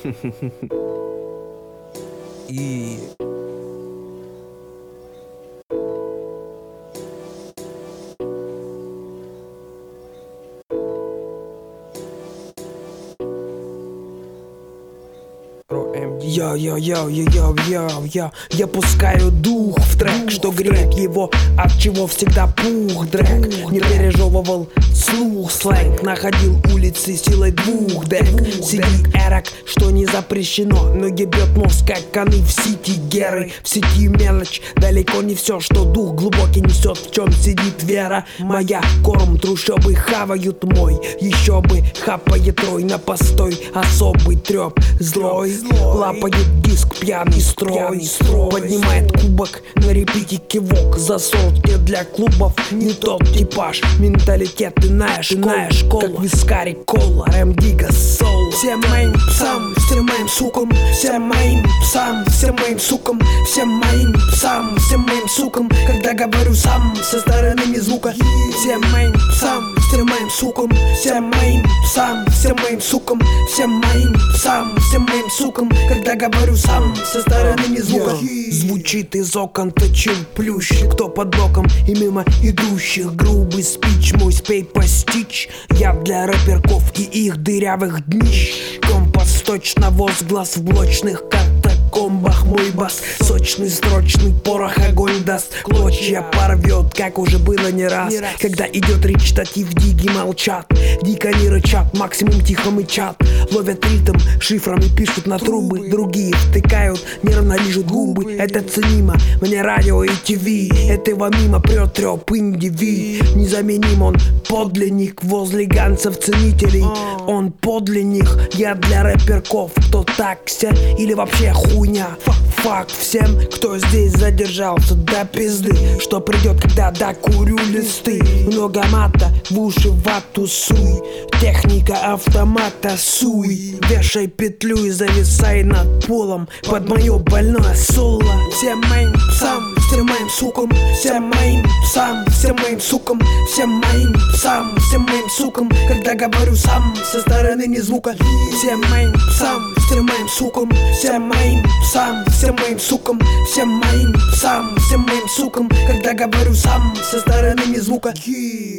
И... Я пускаю дух в трек, что греет его, от чего всегда пух дрэк. Не пережевывал слух, сленг, находил улицы силой двух дек. Сидит эрок, что не запрещено, но ебет мозг, как коны в сети геры. В сети мелочь, далеко не все, что дух глубокий несет, в чем сидит вера моя. Корм трущобы хавают мой, еще бы хапает трой на постой. Особый треп злой, лапает диск пьяный строй. Поднимает кубок, на репите кивок. За сотни для клубов не тот типаж. Менталитет иная школа, как вискарик кола, рэм дига соул. Всем моим псам, всем моим сукам, всем моим псам, всем моим сукам, всем моим псам, всем моим сукам, когда говорю сам со стороны звука. Всем моим псам, всем моим сукам, всем моим псам, всем моим сукам, всем моим псам, всем моим сукам, когда говорю сам со стороны звука. Звучит из окон, точил плющ, кто под боком и мимо идущих. Грубый спич, мой спей постичь. Я для рэперков и их дырявых днищ. Компас точно возглас в блочных катакомбах. Мой бас сочный, строчный, порох огонь даст. Клочья порвет, как уже было не раз. Когда идет речитатив, диги молчат. Дико не рычат, максимум тихо мычат. Ловят ритм шифрами, пишут на трубы. Другие втыкают, нервно лижут губы. Это ценимо, мне радио и ТВ. Этого мимо прет трёп индиви. Незаменим он, подлинник возле ганцев ценителей. Он подле них, я для рэперков. Кто такся или вообще хуйня. Фак всем, кто здесь задержался до пизды. Что придет, когда докурю листы. Много мата, в уши вату суй. Техника автомата суй. Вешай петлю и зависай над полом под мое больное соло. Всем моим псам, всем моим сукам, всем моим псам, всем моим сукам, всем моим псам, всем моим сукам, когда говорю сам со стороны не звука. Всем моим псам, всем моим сукам, всем моим псам, всем моим сукам, всем моим псам, всем моим сукам, когда говорю сам со стороны не звука.